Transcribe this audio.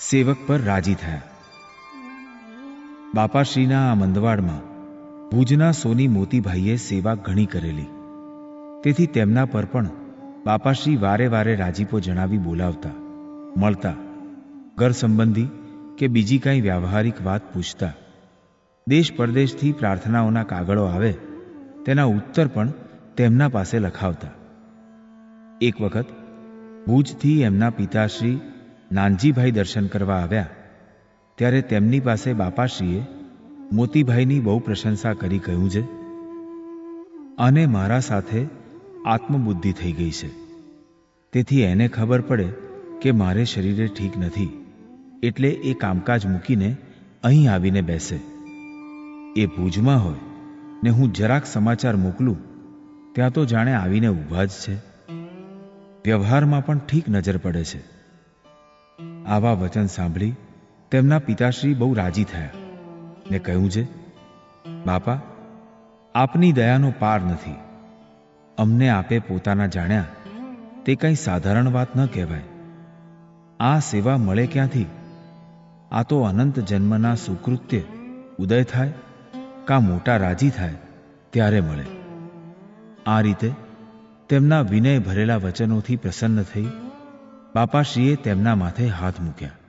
સેવક પર રાજી થયા. બાપાશ્રીના આ મંદવાડમાં ભુજના સોની મોતીભાઈએ સેવા ઘણી કરેલી. તેથી તેમના પર પણ બાપાશ્રી વારે વારે રાજીપો જણાવી બોલાવતા, મળતા, ઘર સંબંધી કે બીજી કાંઈ વ્યાવહારિક વાત પૂછતા. દેશ પરદેશથી પ્રાર્થનાઓના કાગળો આવે તેના ઉત્તર પણ તેમના પાસે લખાવતા. એક વખત ભુજથી એમના પિતાશ્રી નાનજીભાઈ દર્શન કરવા આવ્યા ત્યારે તેમની પાસે બાપાશ્રીએ મોતીભાઈની બહુ પ્રશંસા કરી કહ્યું છે, અને મારા સાથે આત્મબુદ્ધિ થઈ ગઈ છે. તેથી એને ખબર પડે કે મારે શરીરે ઠીક નથી, એટલે એ કામકાજ મૂકીને અહીં આવીને બેસે. એ ભુજમાં હોય ને હું જરાક સમાચાર મોકલું ત્યાં તો જાણે આવીને ઊભા જ છે. વ્યવહારમાં પણ ઠીક નજર પડે છે. આવા વચન સાંભળી તેમના પિતાશ્રી બહુ રાજી થયા ને કહ્યું છે, બાપા, આપની દયાનો પાર નથી. અમને આપે પોતાના જાણ્યા તે કંઈ સાધારણ વાત ન કહેવાય. આ સેવા મળે ક્યાંથી? આ તો અનંત જન્મના સુકૃત્ય ઉદય થાય કા મોટા રાજી થાય ત્યારે મળે. આ રીતે તેમના વિનય ભરેલા વચનોથી પ્રસન્ન થઈ બાપાશ્રીએ તેમના માથે હાથ મૂક્યા.